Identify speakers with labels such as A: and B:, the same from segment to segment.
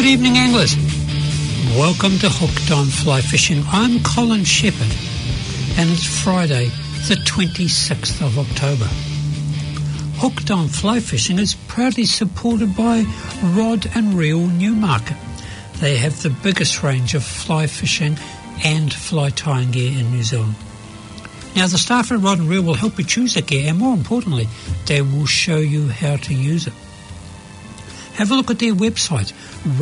A: Good evening, anglers. Welcome to Hooked on Fly Fishing. I'm Colin Shepherd, and it's Friday, the 26th of October. Hooked on Fly Fishing is proudly supported by Rod and Reel Newmarket. They have the biggest range of fly fishing and fly tying gear in New Zealand. Now, the staff at Rod and Reel will help you choose that gear, and more importantly, they will show you how to use it. Have a look at their website,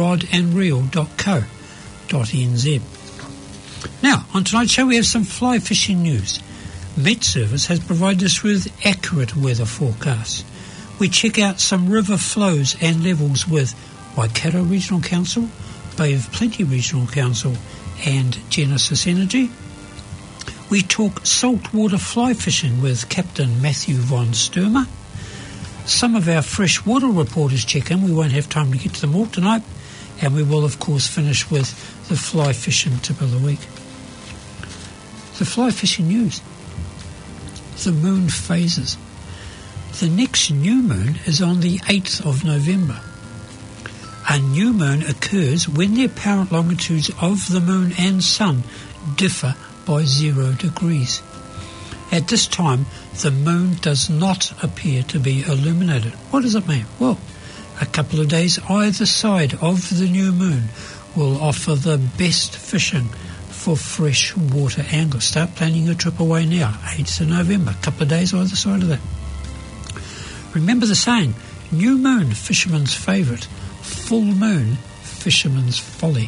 A: rodandreel.co.nz. Now, on tonight's show we have some fly fishing news. Met Service has provided us with accurate weather forecasts. We check out some river flows and levels with Waikato Regional Council, Bay of Plenty Regional Council and Genesis Energy. We talk saltwater fly fishing with Captain Matthew von Sturmer. Some of our freshwater reporters check in. We won't have time to get to them all tonight. And we will, of course, finish with the fly fishing tip of the week. The fly fishing news. The moon phases. The next new moon is on the 8th of November. A new moon occurs when the apparent longitudes of the moon and sun differ by 0 degrees. At this time, the moon does not appear to be illuminated. What does it mean? Well, a couple of days either side of the new moon will offer the best fishing for freshwater anglers. Start planning your trip away now, 8th of November, a couple of days either side of that. Remember the saying, new moon, fisherman's favourite, full moon, fisherman's folly.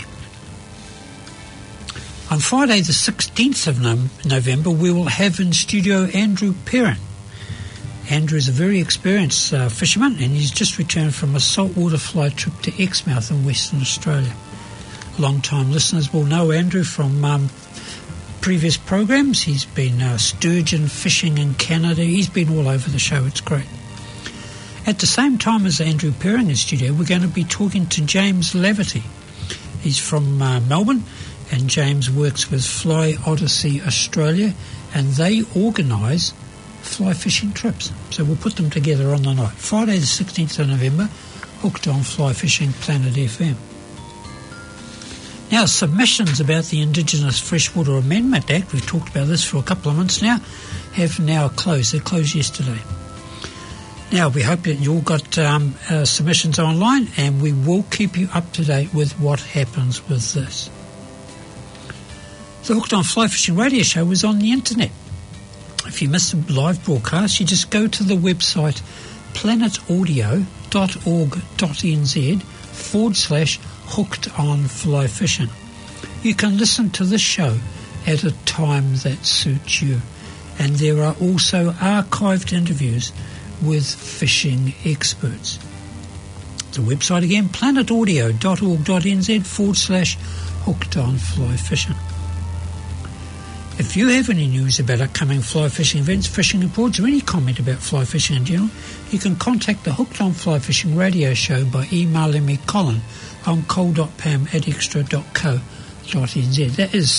A: On Friday the 16th of November, we will have in studio Andrew Perrin. Andrew is a very experienced fisherman, and he's just returned from a saltwater fly trip to Exmouth in Western Australia. Long-time listeners will know Andrew from previous programs. He's been sturgeon fishing in Canada. He's been all over the show. It's great. At the same time as Andrew Perrin in studio, we're going to be talking to James Laverty. He's from Melbourne, and James works with Fly Odyssey Australia, and they organise fly fishing trips. So we'll put them together on the night. Friday the 16th of November, Hooked on Fly Fishing, Planet FM. Now, submissions about the Indigenous Freshwater Amendment Act, we've talked about this for a couple of months now, have now closed. They closed yesterday. Now, we hope that you all got submissions online, and we will keep you up to date with what happens with this. The Hooked on Fly Fishing radio show is on the internet. If you missed the live broadcast, you just go to the website planetaudio.org.nz/Hooked on Fly Fishing. You can listen to this show at a time that suits you. And there are also archived interviews with fishing experts. The website again, planetaudio.org.nz/Hooked on Fly Fishing. If you have any news about upcoming fly fishing events, fishing reports, or any comment about fly fishing in general, you can contact the Hooked on Fly Fishing radio show by emailing me, Colin, on col.pam@extra.co.nz. That is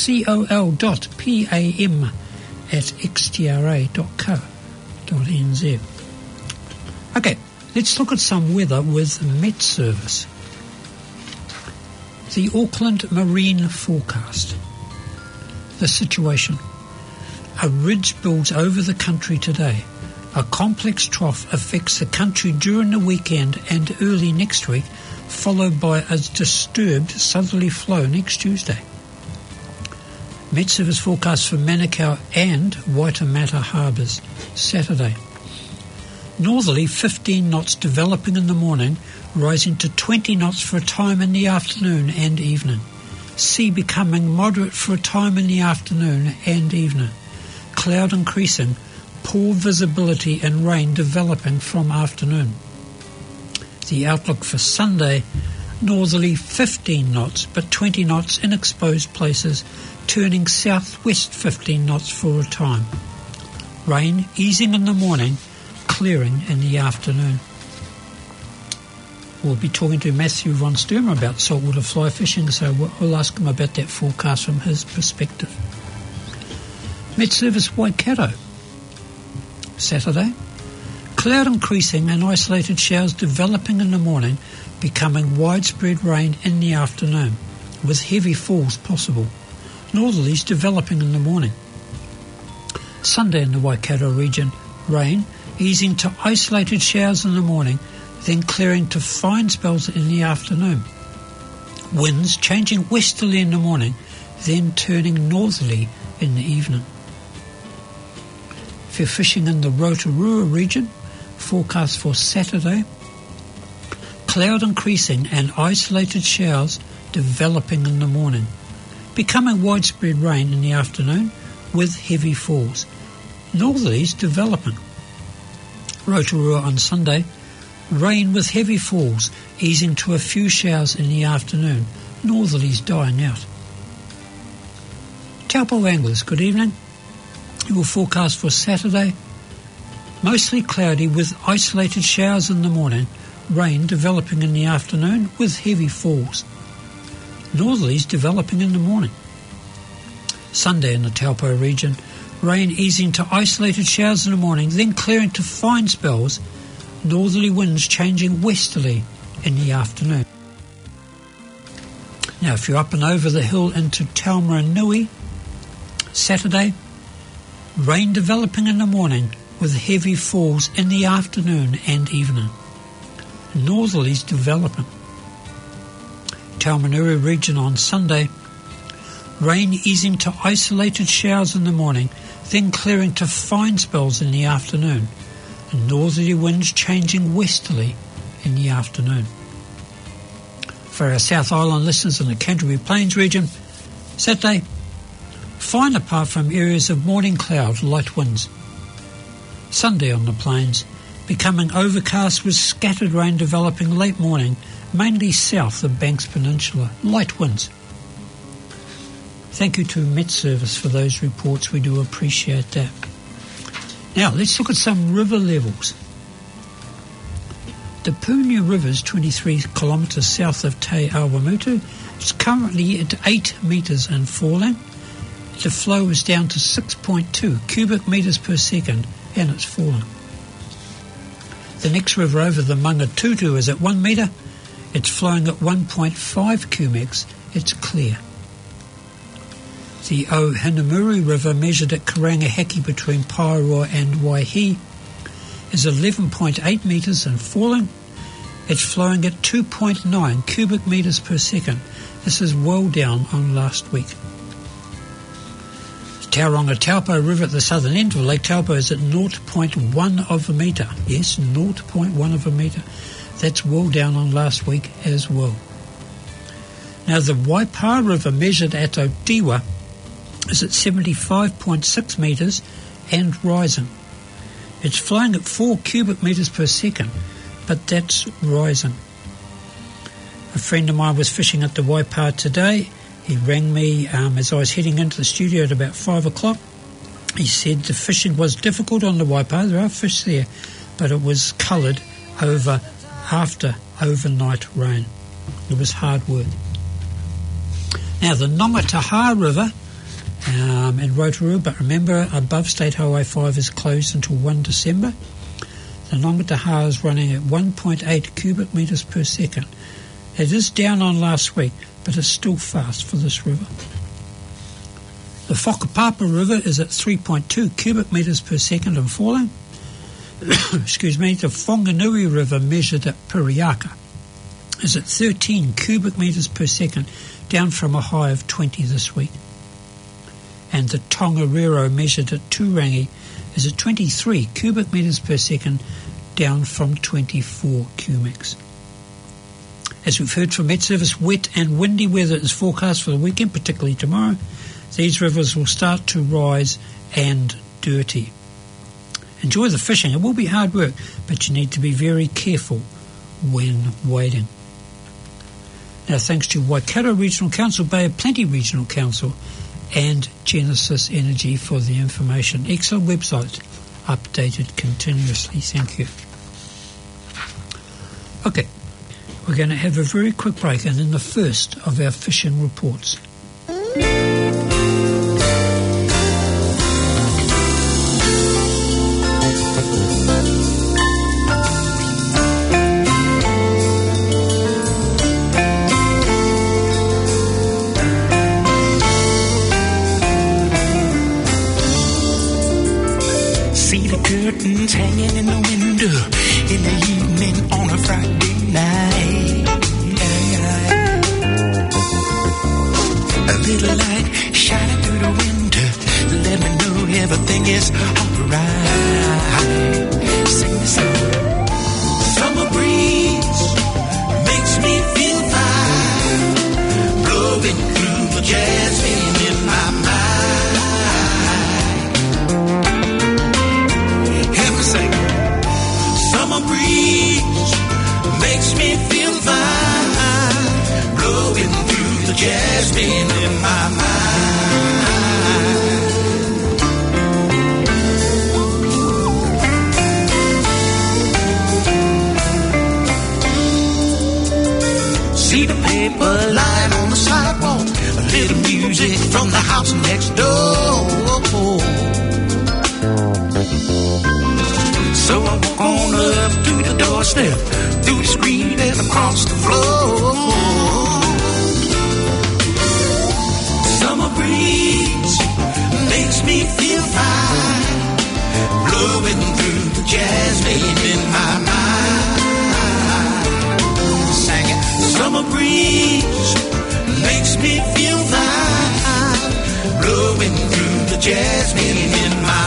A: col.pam@xtra.co.nz. Okay, let's look at some weather with Met Service. The Auckland Marine Forecast. The situation. A ridge builds over the country today. A complex trough affects the country during the weekend and early next week, followed by a disturbed southerly flow next Tuesday. Met Service forecast for Manukau and Waitemata harbours. Saturday. Northerly 15 knots developing in the morning, rising to 20 knots for a time in the afternoon and evening. Sea becoming moderate for a time in the afternoon and evening. Cloud increasing, poor visibility and rain developing from afternoon. The outlook for Sunday, northerly 15 knots, but 20 knots in exposed places, turning southwest 15 knots for a time. Rain easing in the morning, clearing in the afternoon. We'll be talking to Matthew von Sturmer about saltwater fly fishing, so we'll ask him about that forecast from his perspective. Met Service Waikato. Saturday. Cloud increasing and isolated showers developing in the morning, becoming widespread rain in the afternoon, with heavy falls possible. Northerlies developing in the morning. Sunday in the Waikato region, rain easing to isolated showers in the morning, then clearing to fine spells in the afternoon. Winds changing westerly in the morning, then turning northerly in the evening. If you're fishing in the Rotorua region, forecast for Saturday, cloud increasing and isolated showers developing in the morning, becoming widespread rain in the afternoon with heavy falls. Northerlies developing. Rotorua on Sunday, rain with heavy falls, easing to a few showers in the afternoon, northerlies dying out. Taupo anglers, good evening. Your forecast for Saturday, mostly cloudy with isolated showers in the morning, rain developing in the afternoon with heavy falls. Northerlies developing in the morning. Sunday in the Taupo region, rain easing to isolated showers in the morning, then clearing to fine spells, northerly winds changing westerly in the afternoon. Now if you're up and over the hill into Taumarunui, Saturday, rain developing in the morning with heavy falls in the afternoon and evening. Northerlies developing. Taumarunui region on Sunday, rain easing to isolated showers in the morning, then clearing to fine spells in the afternoon, and northerly winds changing westerly in the afternoon. For our South Island listeners in the Canterbury Plains region, Saturday, fine apart from areas of morning cloud, light winds. Sunday on the plains, becoming overcast with scattered rain developing late morning, mainly south of Banks Peninsula, light winds. Thank you to Met Service for those reports. We do appreciate that. Now, let's look at some river levels. The Pūnia River is 23 kilometres south of Te Awamutu. It's currently at 8 metres and falling. The flow is down to 6.2 cubic metres per second, and it's falling. The next river over, the Mangatutu, is at 1 metre. It's flowing at 1.5 cubics. It's clear. The Ohinamuri River, measured at Karangahaki between Paeroa and Waihi, is 11.8 metres and falling. It's flowing at 2.9 cubic metres per second. This is well down on last week. The Tauranga Taupo River at the southern end of Lake Taupo is at 0.1 of a metre. Yes, 0.1 of a metre. That's well down on last week as well. Now the Waipa River, measured at Otiwa, is at 75.6 metres and rising. It's flowing at 4 cubic metres per second, but that's rising. A friend of mine was fishing at the Waipa today. He rang me as I was heading into the studio at about 5 o'clock. He said the fishing was difficult on the Waipa. There are fish there, but it was coloured over after overnight rain. It was hard work. Now the Nongataha River in Rotorua, but remember above State Highway 5 is closed until 1 December. The Nongataha is running at 1.8 cubic metres per second. It is down on last week, but it's still fast for this river. The Whakapapa River is at 3.2 cubic metres per second and falling. Excuse me. The Whanganui River, measured at Piriaka, is at 13 cubic metres per second, down from a high of 20 this week. And the Tongariro, measured at Turangi, is at 23 cubic metres per second, down from 24 cubics. As we've heard from Met Service, wet and windy weather is forecast for the weekend, particularly tomorrow. These rivers will start to rise and dirty. Enjoy the fishing. It will be hard work, but you need to be very careful when wading. Now, thanks to Waikato Regional Council, Bay of Plenty Regional Council, and Genesis Energy for the information. Excellent website, updated continuously. Thank you. Okay, we're going to have a very quick break and then the first of our fishing reports.
B: See the curtains hanging in the window in the evening on a Friday night. A little light shining through the window, let me know everything is alright. Sing the song. Summer breeze makes me feel fine, blowing through the jasmine in my mind. Hear me sing. Summer breeze makes me feel fine, blowing through the jasmine in my mind. See the paper lying on the sidewalk, a little music from the house next door. So I walk on up to the doorstep, through the screen and across the floor. Summer breeze makes me feel fine, blowing through the jasmine in my mind. Sang it. Summer breeze makes me feel fine, blowing through the jasmine in my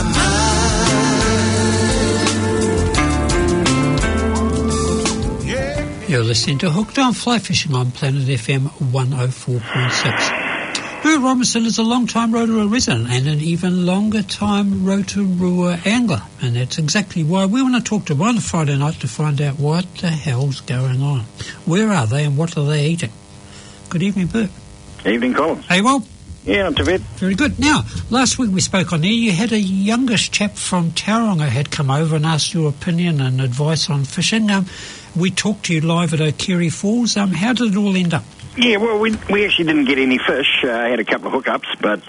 B: mind. Yeah.
A: You're listening to Hooked on Fly Fishing on Planet FM 104.6. Lou Robinson is a long-time Rotorua resident and an even longer-time Rotorua angler, and that's exactly why we want to talk to him on a Friday night to find out what the hell's going on. Where are they and what are they eating? Good evening, Bert.
C: Evening, Colin.
A: Hey, well.
C: Yeah, not too bad.
A: Very good. Now, last week we spoke on there. You had a youngish chap from Tauranga had come over and asked your opinion and advice on fishing. We talked to you live at Okere Falls. How did it all end up?
C: Yeah, well, we actually didn't get any fish. I had a couple of hookups, but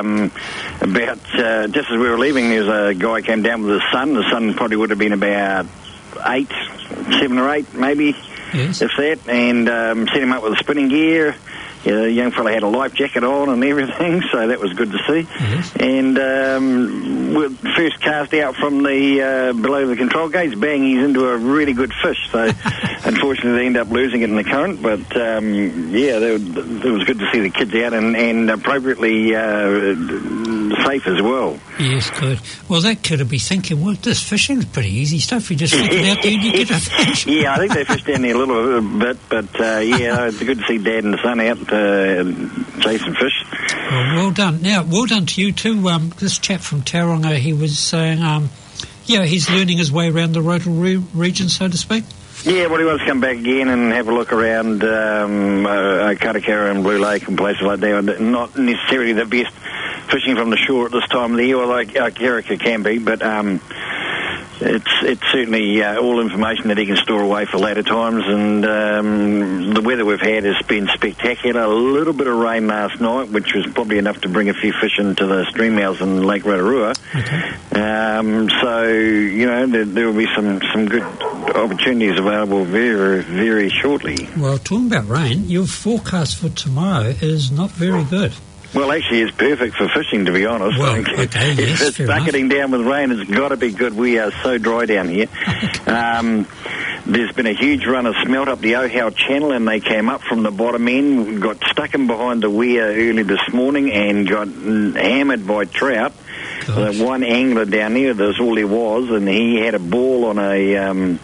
C: just as we were leaving, there was a guy came down with his son. The son probably would have been about 7 or 8, maybe,
A: yes,
C: if that, and set him up with the spinning gear. Yeah, the young fella had a life jacket on and everything, so that was good to see.
A: Yes.
C: And we first cast out from the below the control gates, bang, he's into a really good fish. So unfortunately they end up losing it in the current, but yeah, it was good to see the kids out and appropriately safe as well.
A: Yes, good. Well, that kid would be thinking, well, this fishing's pretty easy stuff. You just flick it out there and you get a fish.
C: Yeah, I think they fished down there a little bit, but yeah, it's good to see Dad and the son out chasing fish.
A: Well done. Now, well done to you too. This chap from Tauranga, he was saying, yeah, he's learning his way around the Rotorua region, so to speak.
C: Yeah, well, he wants to come back again and have a look around Karakara and Blue Lake and places like that. Not necessarily the best fishing from the shore at this time of the year, although Karaka can be, but it's certainly all information that he can store away for later times, and the weather we've had has been spectacular. A little bit of rain last night, which was probably enough to bring a few fish into the stream mouths in Lake Rotorua.
A: Okay.
C: So, you know, there will be some good opportunities available very, very shortly.
A: Well, talking about rain, your forecast for tomorrow is not very good.
C: Well, actually, it's perfect for fishing, to be honest.
A: Well, okay, yes,
C: if it's bucketing down with rain, it's got to be good. We are so dry down here. There's been a huge run of smelt up the Ohau Channel, and they came up from the bottom end, got stuck in behind the weir early this morning, and got hammered by trout. One angler down there, that's all there was, and he had a ball on a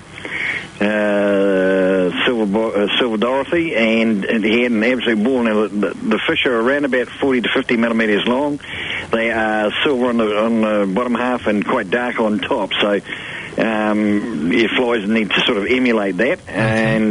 C: Silver Dorothy, and he had an absolute ball. Now, the fish are around about 40 to 50 millimetres long. They are silver on the bottom half and quite dark on top, so your flies need to sort of emulate that. And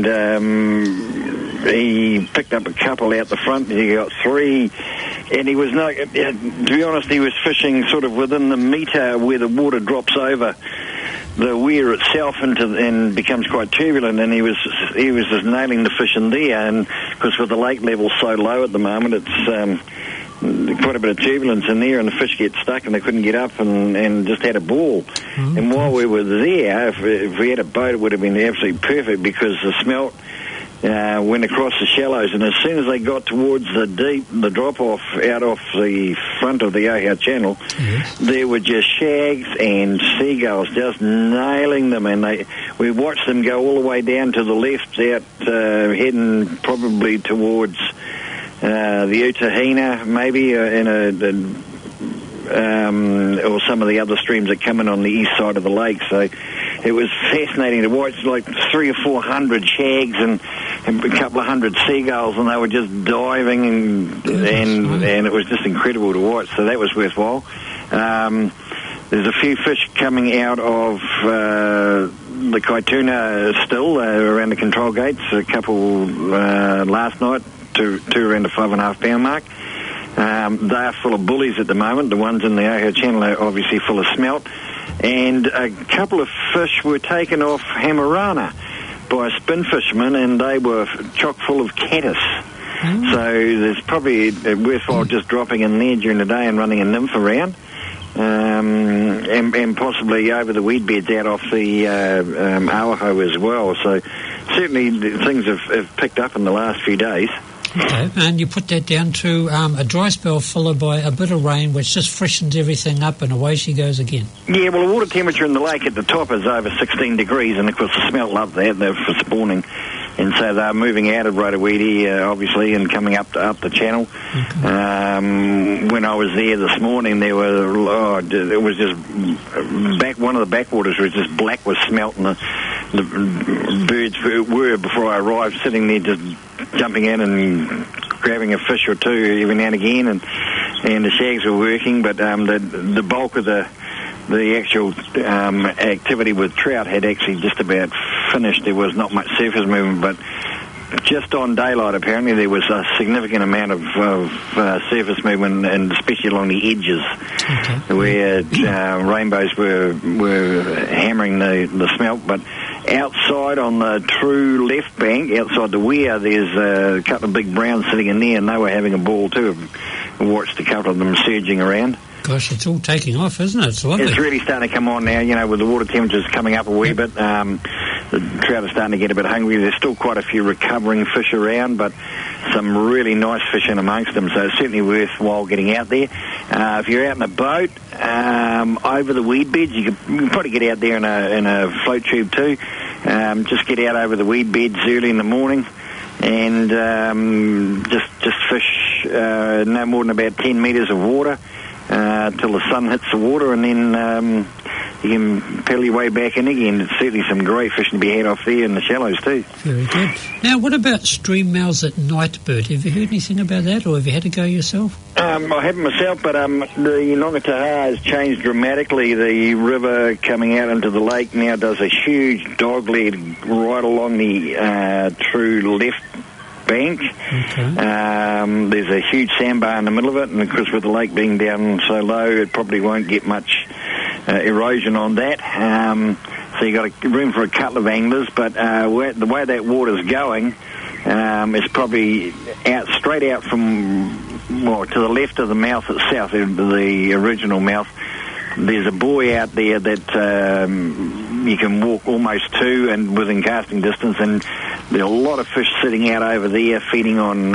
C: he picked up a couple out the front, and he got 3, and he was not, to be honest, he was fishing sort of within the metre where the water drops over the weir itself and becomes quite turbulent, and he was just nailing the fish in there, and because with the lake level so low at the moment, it's quite a bit of turbulence in there, and the fish get stuck and they couldn't get up and just had a ball. And while we were there, if we had a boat, it would have been absolutely perfect, because the smelt went across the shallows, and as soon as they got towards the drop-off out off the front of the Ohau Channel, there were just shags and seagulls just nailing them, and we watched them go all the way down to the left, out heading probably towards the Utahina, maybe, or some of the other streams that come in on the east side of the lake. So it was fascinating to watch, like 300 or 400 shags and a couple of hundred seagulls, and they were just diving, and it was just incredible to watch. So that was worthwhile. There's a few fish coming out of the Kaituna still around the control gates. A couple last night, two around the 5.5 pound mark. They are full of bullies at the moment. The ones in the Ohau Channel are obviously full of smelt. And a couple of fish were taken off Hamarana by a spin fisherman, and they were chock full of caddis. So there's probably worthwhile just dropping in there during the day and running a nymph around. And possibly over the weed beds out off the Awaho as well. So certainly things have picked up in the last few days.
A: Okay, and you put that down to a dry spell followed by a bit of rain, which just freshens everything up, and away she goes again. Yeah, well, the water temperature in the lake at the top is over 16 degrees, and of course the smelt love that. They're for spawning. And so they're moving out of Rotoweedy, obviously, and coming up the channel. Okay. When I was there this morning, there were, it was just one of the backwaters was just black with smelt, and the birds were, before I arrived, sitting there just jumping in and grabbing a fish or two every now and again, and the shags were working, but the bulk of the actual activity with trout had actually just about finished. There was not much surface movement, but just on daylight apparently there was a significant amount of surface movement, and especially along the edges, where rainbows were hammering the smelt. But outside on the true left bank, outside the weir, there's a couple of big browns sitting in there, and they were having a ball too. I watched a couple of them surging around. Gosh, it's all taking off, isn't it? It's lovely. It's really starting to come on now, with the water temperatures coming up a wee bit. The trout are starting to get a bit hungry. There's still quite a few recovering fish around, but some really nice fish in amongst them, so it's certainly worthwhile getting out there. If you're out in a boat, over the weed beds, you can probably get out there in a float tube too. Just get out over the weed beds early in the morning, and just fish no more than about 10 metres of water till the sun hits the water, and then you can paddle your way back in again. It's certainly some great fishing to be had off there in the shallows too. Very good. Now, what about stream mouths at night, Bert? Have you heard anything about that, or have you had a go yourself? I haven't myself, but the Nongataha has changed dramatically. The river coming out into the lake now does a huge dogleg right along the true left bank. Okay. There's a huge sandbar in the middle of it, and of course with the lake being down so low, it probably won't get much erosion on that. So you got room for a couple of anglers, but the way that water's going is probably straight out from to the left of the mouth itself, the original mouth. There's a buoy out there that you can walk almost to and within casting distance, and there are a lot of fish sitting out over there feeding on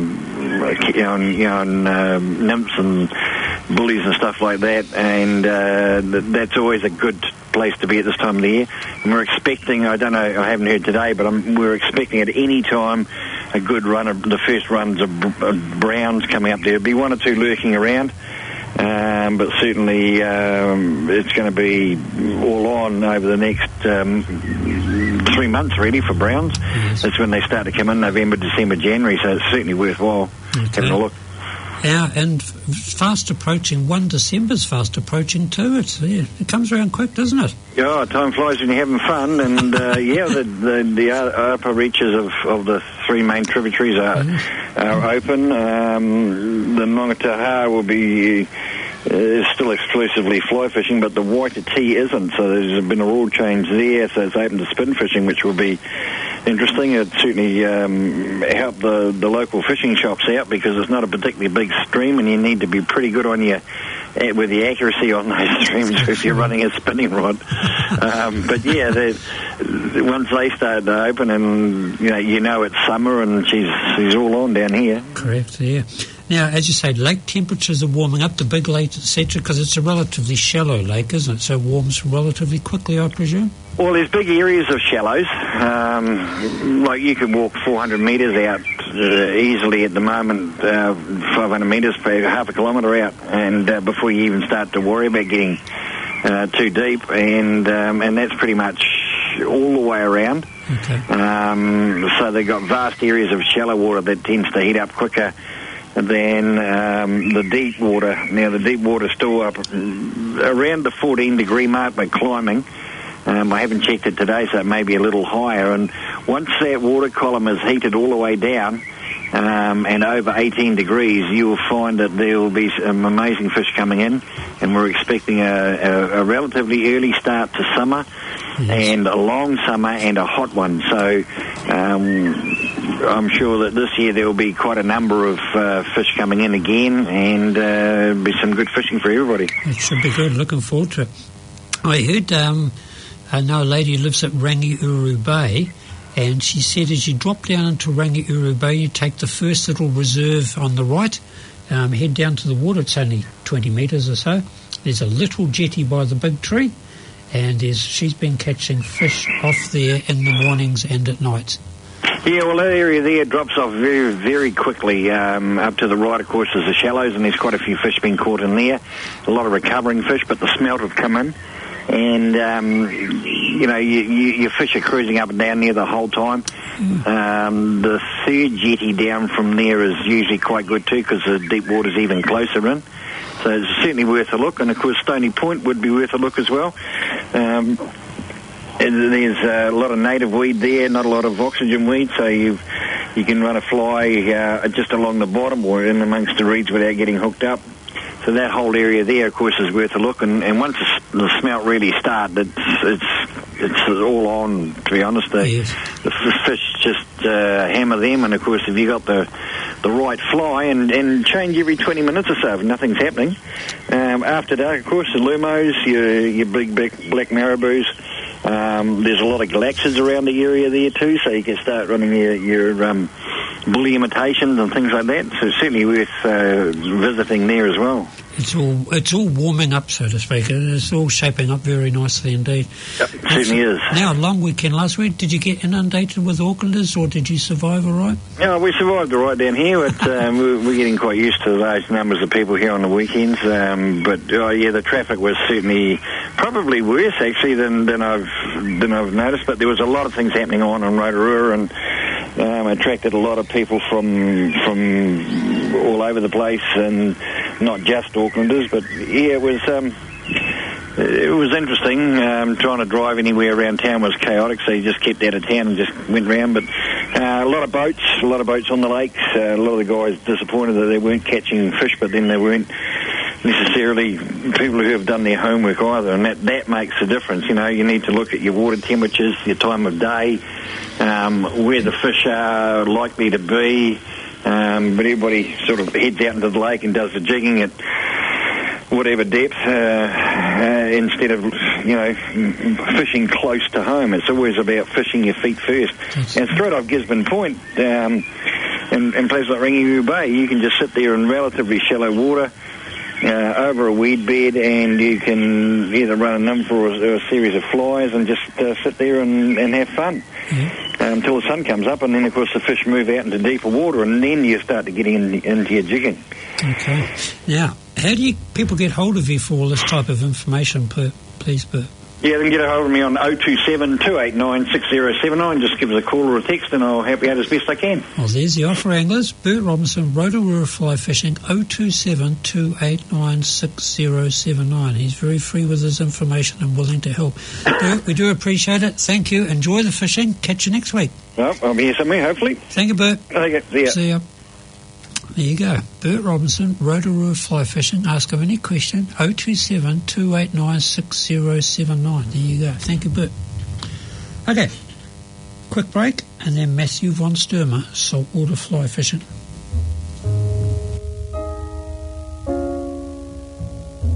A: nymphs and bullies and stuff like that, and that's always a good place to be at this time of the year. And we're expecting, I don't know, I haven't heard today, but we're expecting at any time a good run of the first runs of browns coming up there. There'll be one or two lurking around. But certainly it's going to be all on over the next 3 months, really, for browns. Yes. That's when they start to come in, November, December, January, so it's certainly worthwhile having a look. Yeah, and fast approaching. 1 December's fast approaching too. It comes around quick, doesn't it? Yeah, time flies when you're having fun, and the upper reaches of the three main tributaries are open. The Nongataha will be is still exclusively fly fishing, but the Waititi isn't, so there's been a rule change there, so it's open to spin fishing, which will be interesting. It certainly help the local fishing shops out, because it's not a particularly big stream, and you need to be pretty good on your
C: with the accuracy on those streams if you're running a spinning rod. But yeah, once they start to open, and you know it's summer, and she's all on down here.
A: Correct, yeah. Now, as you say, lake temperatures are warming up, the big lake, etc., because it's a relatively shallow lake, isn't it? So it warms relatively quickly, I presume?
C: Well, there's big areas of shallows. Like you could walk 400 metres out easily at the moment, 500 metres for half a kilometre out, and before you even start to worry about getting too deep, and that's pretty much all the way around.
A: Okay.
C: So they've got vast areas of shallow water that tends to heat up quicker than the deep water. Now, the deep water's still up around the 14-degree mark by climbing. I haven't checked it today, so it may be a little higher. And once that water column is heated all the way down and over 18 degrees, you will find that there will be some amazing fish coming in. And we're expecting a relatively early start to summer, and a long summer and a hot one. So I'm sure that this year there will be quite a number of fish coming in again, and be some good fishing for everybody.
A: It should be good. Looking forward to it. I heard I know a lady who lives at Rangiuru Bay, and she said as you drop down into Rangiuru Bay, you take the first little reserve on the right, head down to the water. It's only 20 metres or so. There's a little jetty by the big tree, and she's been catching fish off there in the mornings and at night.
C: Yeah, well, that area there drops off very, very quickly. Up to the right, of course, is the shallows, and there's quite a few fish being caught in there. A lot of recovering fish, but the smelt have come in. And, your fish are cruising up and down there the whole time. The third jetty down from there is usually quite good too, because the deep water's even closer in. So it's certainly worth a look. And, of course, Stony Point would be worth a look as well. There's a lot of native weed there, not a lot of oxygen weed, so you can run a fly just along the bottom or in amongst the reeds without getting hooked up. So that whole area there, of course, is worth a look. And once the smelt really starts, it's all on, to be honest. The fish just hammer them. And, of course, if you got the right fly and change every 20 minutes or so if nothing's happening. After dark, of course, the lumos, your big black marabous. There's a lot of galaxids around the area there too, so you can start running your bull imitations and things like that. So it's certainly worth visiting there as well.
A: It's all warming up, so to speak. It's all shaping up very nicely indeed.
C: Yep, it certainly is.
A: Now, a long weekend last week. Did you get inundated with Aucklanders, or did you survive all right?
C: No, we survived all right down here, but we're getting quite used to large numbers of people here on the weekends. The traffic was certainly probably worse actually than I've noticed. But there was a lot of things happening on Rotorua, and attracted a lot of people from all over the place, and not just Aucklanders. But yeah, it was interesting. Trying to drive anywhere around town was chaotic, so you just kept out of town and just went round. But a lot of boats on the lakes. A lot of the guys disappointed that they weren't catching fish, but then they weren't necessarily people who have done their homework either, and that makes a difference. You need to look at your water temperatures, your time of day, where the fish are likely to be. But everybody sort of heads out into the lake and does the jigging at whatever depth instead of fishing close to home. It's always about fishing your feet first. And straight off Gisborne Point, in places like Rangiuru Bay, you can just sit there in relatively shallow water over a weed bed, and you can either run a nymph or a series of flies and just sit there and have fun until the sun comes up, and then of course the fish move out into deeper water, and then you start to get into your jigging. Okay.
A: Now, how do people get hold of you for all this type of information, please, Bert?
C: Yeah, they can get a hold of me on 027 289 6079. Just give us a call or a text, and I'll help you out as best I can.
A: Well, there's the offer, anglers. Bert Robinson, Rotorua Fly Fishing, 027 289 6079. He's very free with his information and willing to help. Bert, we do appreciate it. Thank you. Enjoy the fishing. Catch you next week.
C: Well, I'll be here somewhere, hopefully.
A: Thank you, Bert.
C: Okay, see ya.
A: See ya. There you go. Bert Robinson, Rotorua Fly Fishing. Ask him any question. 027 289 6079. There you go. Thank you, Bert. Okay. Quick break, and then Matthew von Sturmer, Saltwater Fly Fishing.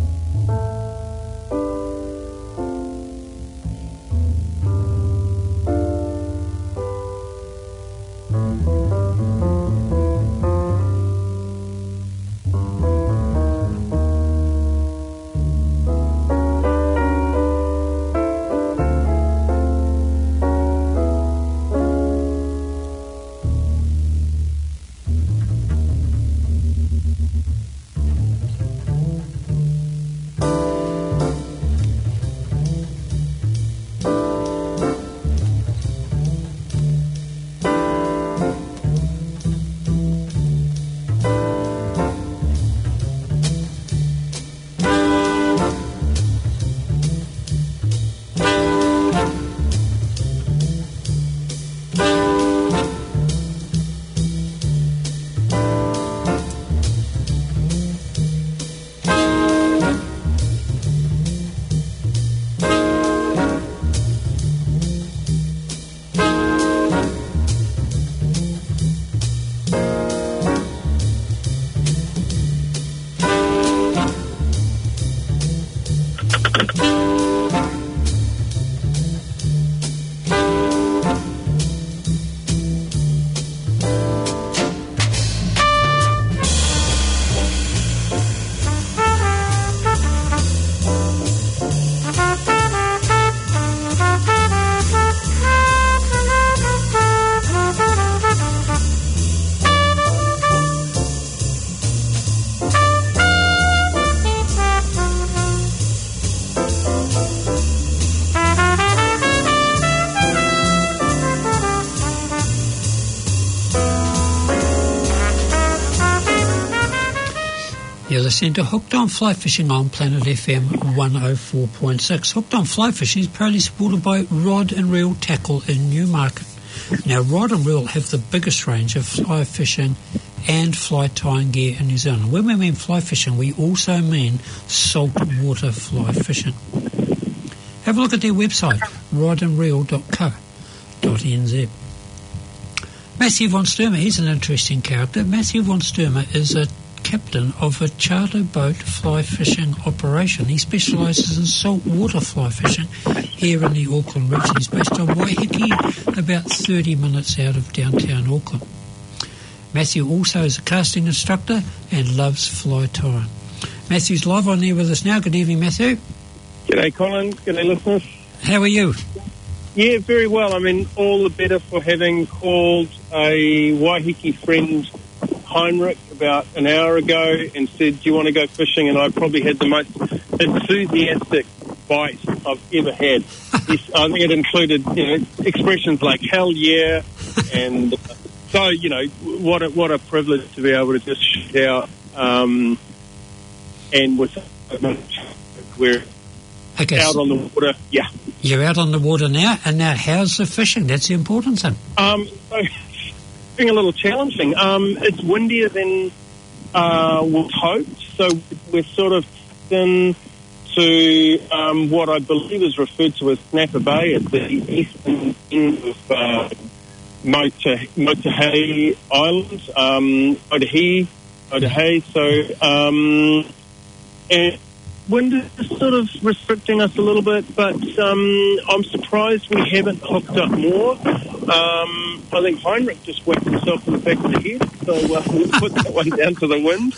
A: You're listening to Hooked on Fly Fishing on Planet FM 104.6. Hooked on Fly Fishing is proudly supported by Rod and Reel Tackle in Newmarket. Now, Rod and Reel have the biggest range of fly fishing and fly tying gear in New Zealand. When we mean fly fishing, we also mean saltwater fly fishing. Have a look at their website, rodandreel.co.nz. Matthew von Sturmer, he's an interesting character. Matthew von Sturmer is a captain of a charter boat fly fishing operation. He specialises in saltwater fly fishing here in the Auckland region. He's based on Waiheke, about 30 minutes out of downtown Auckland. Matthew also is a casting instructor and loves fly tying. Matthew's live on there with us now. Good evening, Matthew.
D: G'day, Colin. G'day, listeners.
A: How are you?
D: Yeah, very well. I mean, all the better for having called a Waiheke friend, Heinrich, about an hour ago and said, do you want to go fishing? And I probably had the most enthusiastic bite I've ever had. Yes, I think it included, expressions like hell yeah, and so, what a privilege to be able to just shoot out, and with we're out on the water. Yeah.
A: You're out on the water now, and now how's the fishing? That's the important thing.
D: So being a little challenging. It's windier than was hoped, so we're sort of in to what I believe is referred to as Snapper Bay at the eastern end of Motuhake Island, Otahe. So, and wind is sort of restricting us a little bit, but I'm surprised we haven't hooked up more. I think Heinrich just whacked himself in the back of the head, so we'll put that one down to the wind.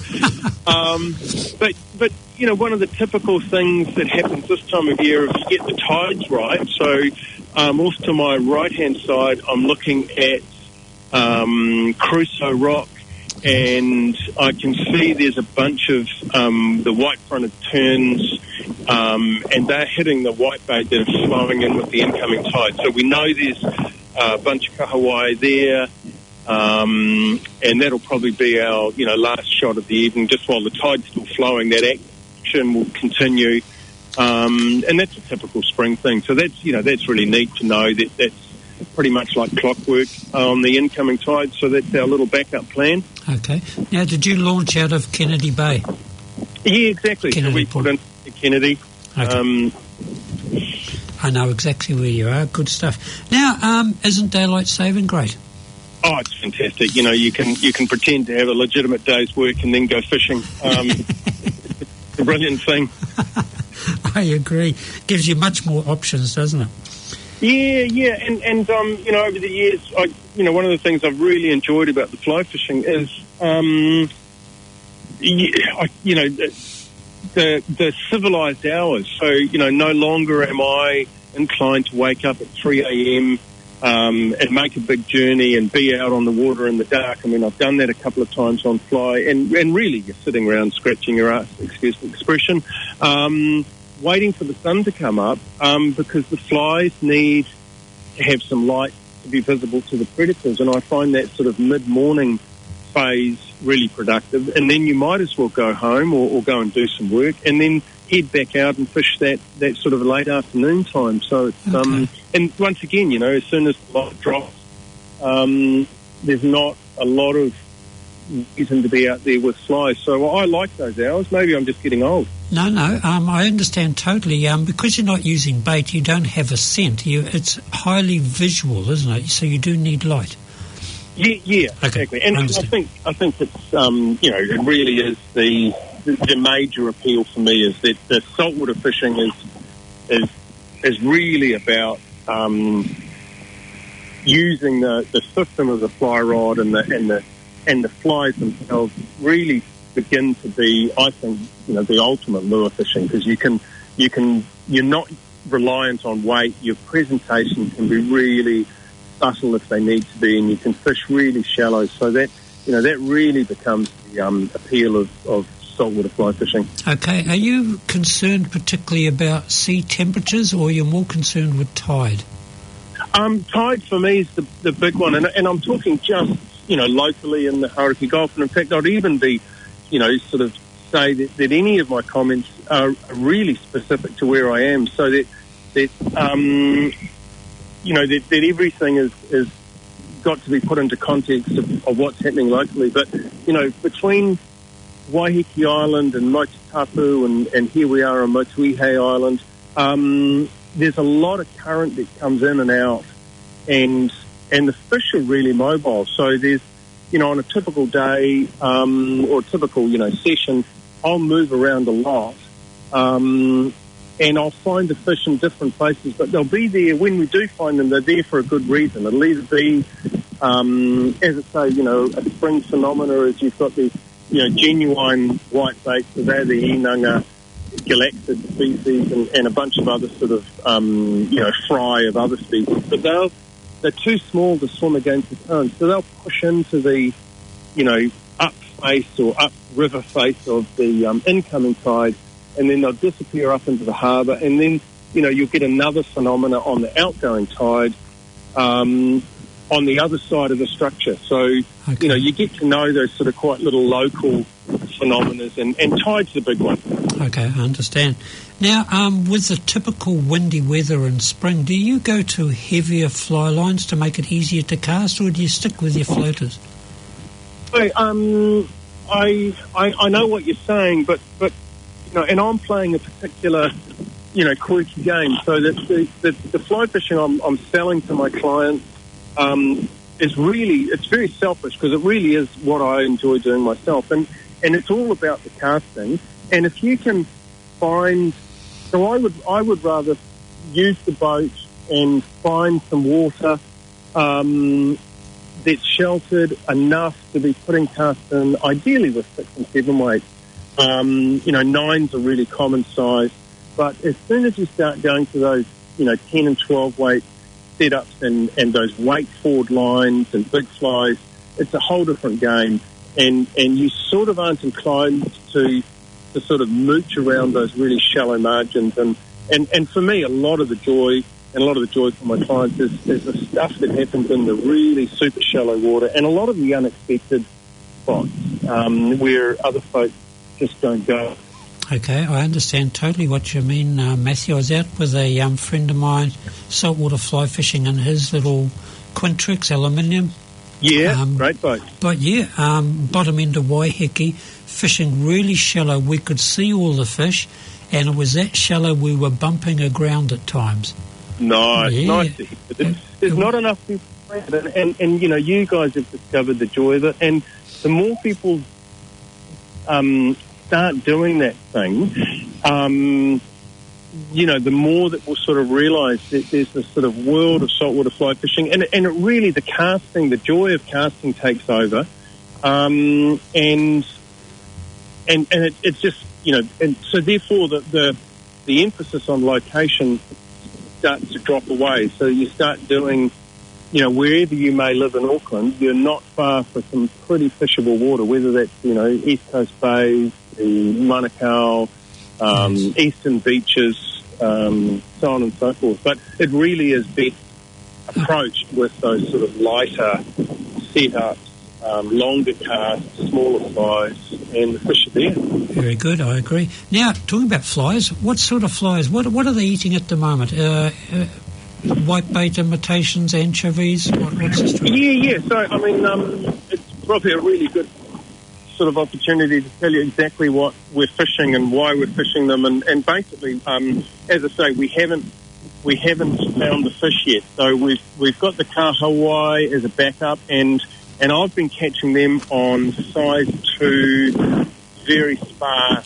D: But one of the typical things that happens this time of year is you get the tides right. So off to my right-hand side, I'm looking at Crusoe Rock, and I can see there's a bunch of the white-fronted terns, and they're hitting the whitebait that are flowing in with the incoming tide. So we know there's a bunch of kahawai there, and that'll probably be our last shot of the evening. Just while the tide's still flowing, that action will continue, and that's a typical spring thing. So that's really neat to know that that's pretty much like clockwork on the incoming tide. So that's our little backup plan.
A: Okay. Now, did you launch out of Kennedy Bay?
D: Yeah, exactly. So we put in Kennedy.
A: Okay. I know exactly where you are. Good stuff. Now, isn't daylight saving great?
D: Oh, it's fantastic. You can pretend to have a legitimate day's work and then go fishing. It's a brilliant thing.
A: I agree. Gives you much more options, doesn't it?
D: Yeah, and over the years, one of the things I've really enjoyed about the fly fishing is, the civilised hours. So, no longer am I inclined to wake up at 3 a.m. And make a big journey and be out on the water in the dark. I mean, I've done that a couple of times on fly, and really you're sitting around scratching your ass, excuse the expression, waiting for the sun to come up, because the flies need to have some light to be visible to the predators, and I find that sort of mid-morning phase really productive, and then you might as well go home or go and do some work, and then head back out and fish that sort of late afternoon time. So it's, and once again, as soon as the light drops, there's not a lot of reason to be out there with flies. So I like those hours. Maybe I'm just getting old.
A: No, I understand totally. Because you're not using bait, you don't have a scent. It's highly visual, isn't it? So you do need light.
D: Yeah,
A: okay.
D: Exactly. And I think it's it really is the major appeal for me is that the saltwater fishing is really about using the system of the fly rod and the flies themselves really begin to be, I think, the ultimate lure fishing, because you're not reliant on weight. Your presentation can be really subtle if they need to be, and you can fish really shallow. So that really becomes the appeal of saltwater fly fishing. Okay,
A: are you concerned particularly about sea temperatures, or you're more concerned with tide?
D: Tide for me is the big one, and I'm talking just locally in the Hauraki Gulf, and in fact I'd even be sort of say that any of my comments are really specific to where I am, so that everything is got to be put into context of what's happening locally. But, between Waiheke Island and Motutapu and here we are on Motuihe Island, there's a lot of current that comes in and out, and the fish are really mobile. So there's, on a typical day or a typical, session, I'll move around a lot, and I'll find the fish in different places, but they'll be there. When we do find them, they're there for a good reason. It'll either be, as I say, a spring phenomena, as you've got these, genuine whitebait, so they're the Inanga galaxid species and a bunch of other sort of, fry of other species. But they're too small to swim against the current, so they'll push into the, up face or up river face of the incoming tide, and then they'll disappear up into the harbour, and then, you'll get another phenomena on the outgoing tide on the other side of the structure. So,
A: okay.
D: You get to know those sort of quite little local phenomena, and tide's the big one.
A: Okay, I understand. Now, with the typical windy weather in spring, do you go to heavier fly lines to make it easier to cast, or do you stick with your floaters?
D: I know what you're saying, but and I'm playing a particular, quirky game. So that the fly fishing I'm selling to my clients is really, it's very selfish, because it really is what I enjoy doing myself, and it's all about the casting. And if you can find, so I would rather use the boat and find some water that's sheltered enough to be putting casts in, ideally with 6 and 7 weight. 9's a really common size, but as soon as you start going to those, 10 and 12 weight setups and those weight forward lines and big flies, it's a whole different game, and you sort of aren't inclined to sort of mooch around those really shallow margins, and for me, a lot of the joy for my clients is the stuff that happens in the really super shallow water, and a lot of the unexpected spots where other folks just don't go.
A: Okay, I understand totally what you mean, Matthew. I was out with a friend of mine, saltwater fly fishing in his little Quintrix aluminium.
D: Yeah, great boat.
A: But yeah, bottom end of Waiheke, fishing really shallow. We could see all the fish, and it was that shallow we were bumping aground at times.
D: Nice,
A: yeah.
D: Nice to hear. There's not enough people around, and you guys have discovered the joy of it, and the more people start doing that thing, the more that we'll sort of realise that there's this sort of world of saltwater fly fishing, and it really, the joy of casting takes over, and it's just, and so therefore the emphasis on location starts to drop away. So you start doing, wherever you may live in Auckland, you're not far from some pretty fishable water, whether that's, East Coast Bays, the Manukau, eastern beaches, so on and so forth. But it really is best approached with those sort of lighter setups, longer casts, smaller flies, and the fish are there.
A: Very good, I agree. Now, talking about flies, what sort of flies? What are they eating at the moment? Whitebait imitations, anchovies? What's the story?
D: Yeah. So, I mean, it's probably a really good sort of opportunity to tell you exactly what we're fishing and why we're fishing them. And basically, as I say, we haven't found the fish yet. So we've got the kahawai as a backup, and I've been catching them on size 2, very sparse,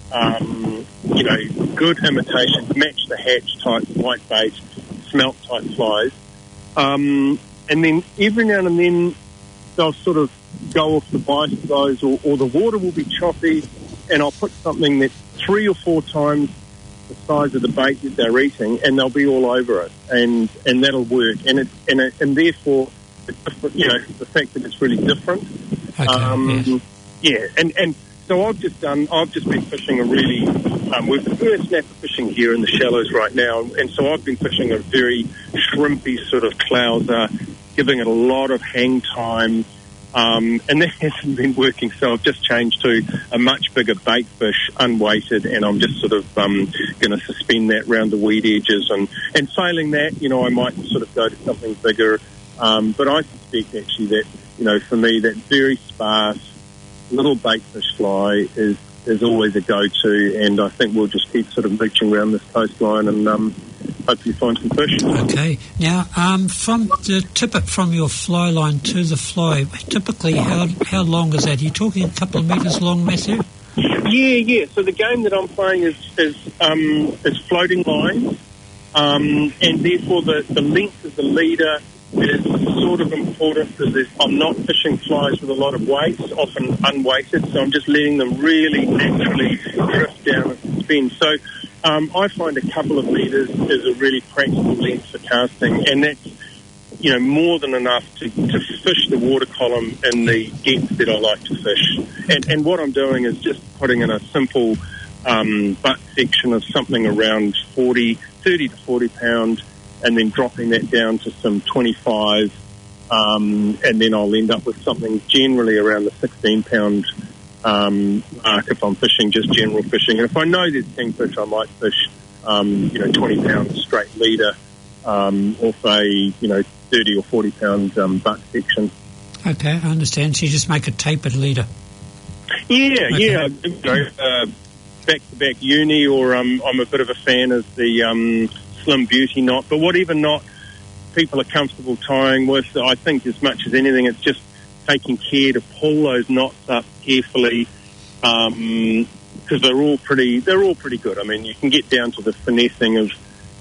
D: good imitations, match the hatch type whitebait, smelt type flies. And then every now and then they'll sort of go off the bite of those, or the water will be choppy, and I'll put something that's 3 or 4 times the size of the bait that they're eating, and they'll be all over it, and that'll work. And therefore, the fact that it's really different.
A: Okay,
D: yes. Yeah, and so I've just been fishing a really, we're snapper fishing here in the shallows right now, and so I've been fishing a very shrimpy sort of clouser, giving it a lot of hang time, And that hasn't been working, so I've just changed to a much bigger bait fish, unweighted, and I'm just sort of going to suspend that round the weed edges. And failing that, I might sort of go to something bigger. But I suspect actually that, for me, that very sparse little bait fish fly is always a go-to, and I think we'll just keep sort of mooching around this coastline and hopefully find some fish.
A: Okay. Now, from the tippet from your fly line to the fly, typically how long is that? Are you talking a couple of metres long, Matthew?
D: Yeah. So the game that I'm playing is floating lines, and therefore the length of the leader is sort of important because I'm not fishing flies with a lot of weights, often unweighted, so I'm just letting them really naturally drift down and suspend. So I find a couple of metres is a really practical length for casting, and that's more than enough to fish the water column in the depth that I like to fish. And what I'm doing is just putting in a simple butt section of something around 30 to 40 pound, and then dropping that down to some 25, and then I'll end up with something generally around the 16-pound mark if I'm fishing just general fishing. And if I know there's kingfish, I might fish, 20-pound straight leader off a, 30 or 40-pound butt section.
A: Okay, I understand. So you just make a tapered leader.
D: Yeah. Back-to-back uni, or I'm a bit of a fan of the Slim Beauty knot, but whatever knot people are comfortable tying with, I think as much as anything, it's just taking care to pull those knots up carefully, because they're all pretty good. I mean, you can get down to the finessing of,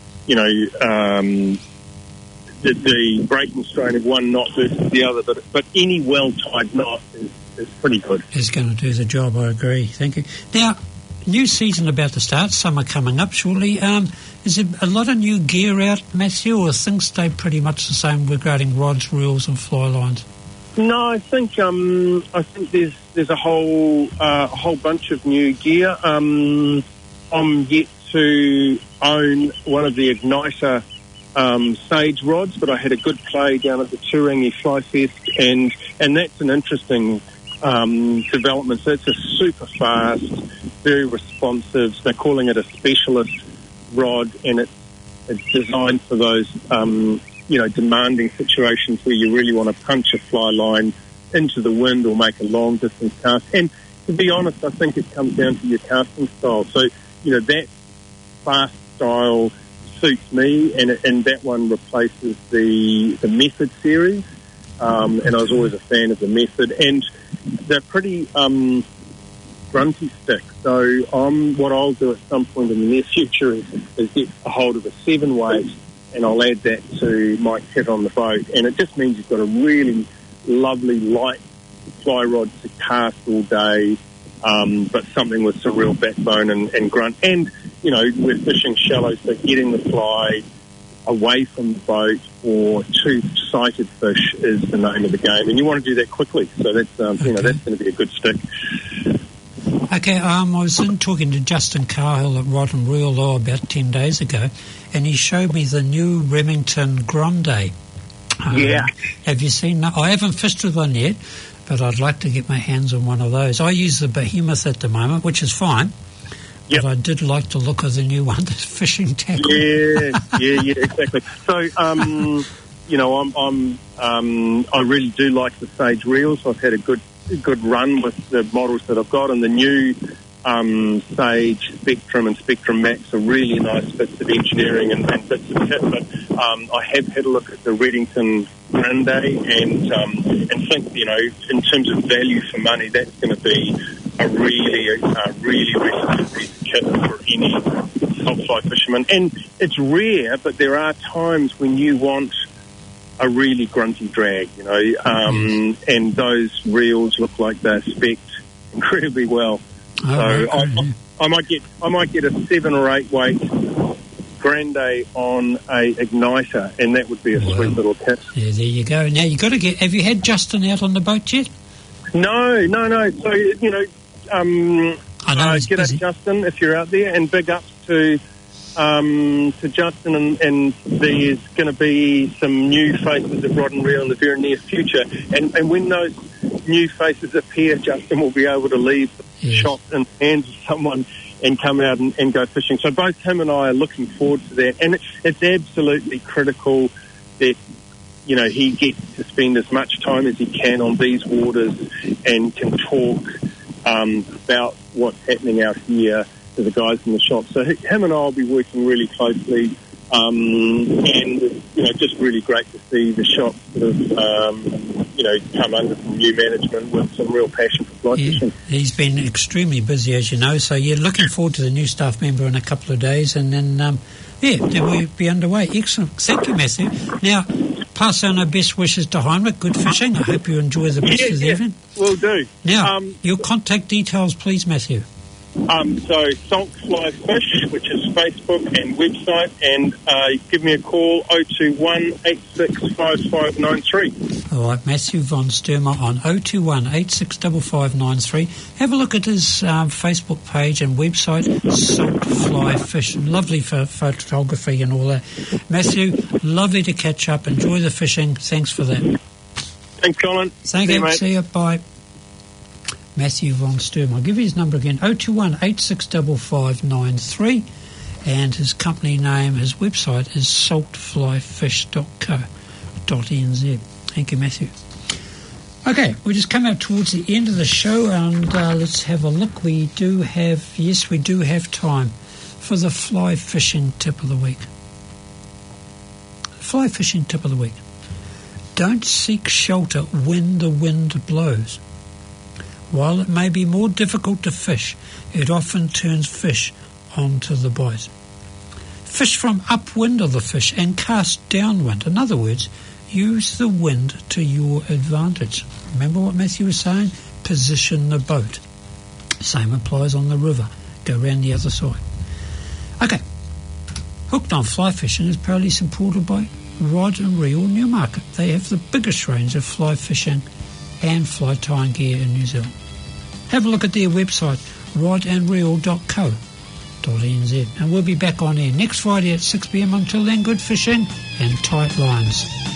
D: the breaking strain of one knot versus the other, but any well-tied knot is pretty good.
A: It's going to do the job, I agree. Thank you. Now, new season about to start, summer coming up shortly. Is there a lot of new gear out, Matthew, or things stay pretty much the same regarding rods, reels and fly lines?
D: No, I think there's a whole bunch of new gear. I'm yet to own one of the Igniter Sage rods, but I had a good play down at the Turangi Fly Fest, and that's an interesting development. So it's a super fast, very responsive. They're calling it a specialist rod, and it's designed for those demanding situations where you really want to punch a fly line into the wind or make a long distance cast. And to be honest, I think it comes down to your casting style. So that fast style suits me, and that one replaces the Method series. And I was always a fan of the Method, and they're pretty grunty stick. So what I'll do at some point in the near future is get a hold of a 7-weight, and I'll add that to my kit on the boat. And it just means you've got a really lovely light fly rod to cast all day, but something with some real backbone and grunt. And, we're fishing shallow, so getting the fly away from the boat or two-sighted fish is the name of the game, and you want to do that quickly. So that's that's going to be a good stick.
A: Okay, I was talking to Justin Cahill at Rod and Reel about 10 days ago, and he showed me the new Remington Grande.
D: Yeah.
A: Have you seen that? I haven't fished with one yet, but I'd like to get my hands on one of those. I use the Behemoth at the moment, which is fine. Yep. But I did like the look of the new one, the fishing tackle.
D: Yeah, exactly. So, I really do like the Sage reels. I've had a good run with the models that I've got, and the new Sage Spectrum and Spectrum Max are really nice bits of engineering and bits of kit. But I have had a look at the Redington Grande and think, in terms of value for money, that's going to be a really good piece of kit for any salt fly fisherman. And it's rare, but there are times when you want a really grunty drag, and those reels look like they're spec'd incredibly well. I might get a 7 or 8 weight Grande on a Igniter, and that would be a sweet little kit.
A: Yeah, there you go. Now have you had Justin out on the boat yet?
D: No. So
A: I know he's
D: g'day
A: busy.
D: Justin, if you're out there, and big ups to Justin, and there's going to be some new faces at Rod and Reel in the very near future. And when those new faces appear, Justin will be able to leave the shop in the hands of someone and come out and go fishing. So both him and I are looking forward to that. And it's absolutely critical that, you know, he gets to spend as much time as he can on these waters and can talk about what's happening out here to the guys in the shop. So him and I will be working really closely. And, you know, just really great to see the shop sort of, you know, come under some new management with some real passion for fly fishing. He's
A: been extremely busy, as you know, so you're looking forward to the new staff member in a couple of days, and then, then we'll be underway. Excellent. Thank you, Matthew. Now, pass on our best wishes to Heinrich. Good fishing. I hope you enjoy the rest of the evening.
D: Will do.
A: Now, your contact details, please, Matthew.
D: So Salt Fly Fish, which is Facebook and website, and give me a call, 021 865593.
A: All right, Matthew von Sturmer on 021 865593. Have a look at his Facebook page and website, Salt Fly Fish. Lovely for photography and all that. Matthew, lovely to catch up. Enjoy the fishing. Thanks for that.
D: Thanks, Colin.
A: Thank you. See you. Bye. Matthew von Sturm. I'll give you his number again, 021 865593, and his company name, his website is saltflyfish.co.nz. Thank you, Matthew. Okay, we just come out towards the end of the show, and let's have a look. We do have time for the fly fishing tip of the week. Fly fishing tip of the week. Don't seek shelter when the wind blows. While it may be more difficult to fish, it often turns fish onto the bite. Fish from upwind of the fish and cast downwind. In other words, use the wind to your advantage. Remember what Matthew was saying? Position the boat. Same applies on the river. Go round the other side. Okay. Hooked on Fly Fishing is proudly supported by Rod and Reel Newmarket. They have the biggest range of fly fishing and fly tying gear in New Zealand. Have a look at their website, rodandreel.co.nz. And we'll be back on air next Friday at 6 p.m. Until then, good fishing and tight lines.